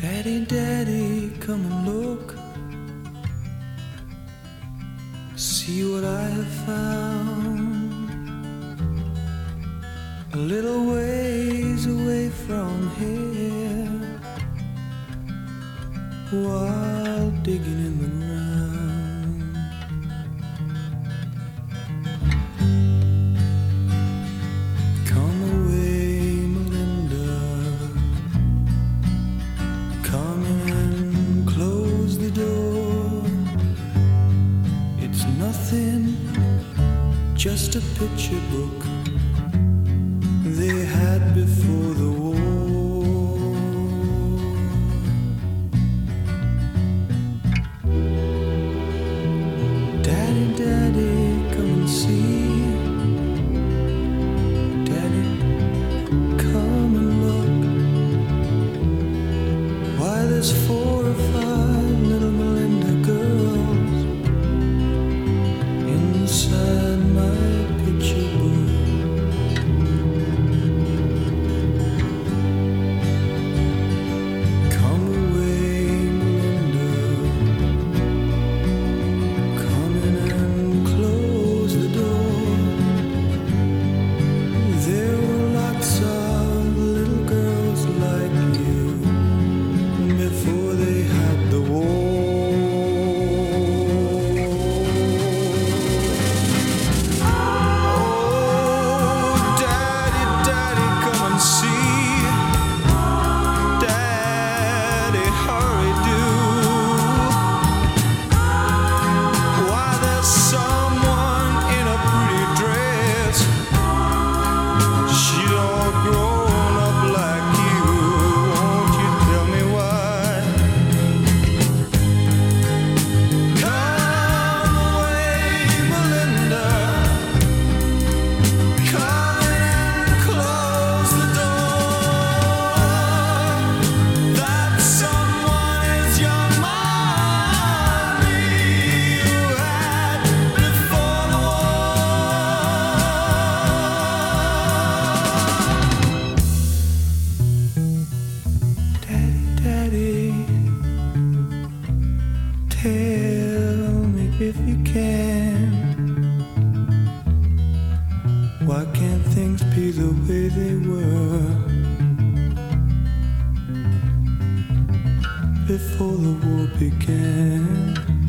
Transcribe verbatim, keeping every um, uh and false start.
Daddy, Daddy, come and look. See what I have found. A little ways away from here, while digging in the ground. Come away, Melinda. Come in and close the door. It's nothing, just a picture book they had before the war. Daddy, Daddy, come and see. Daddy, come and look. Why, there's four or five little Melinda girls inside my picture book. Come away, Melinda. Come in and close the door. There were lots of little girls like you before they had the war. Oh, Daddy, Daddy, come and see. Daddy, hurry, do. Why, there's someone in a pretty dress. She's all grown up like you. Won't you tell me why? Come away, Melinda. Come in and close the door. That someone is your mommy you had before the war. Daddy, Daddy, tell me if you can. Why can't things be the way they were before the war began?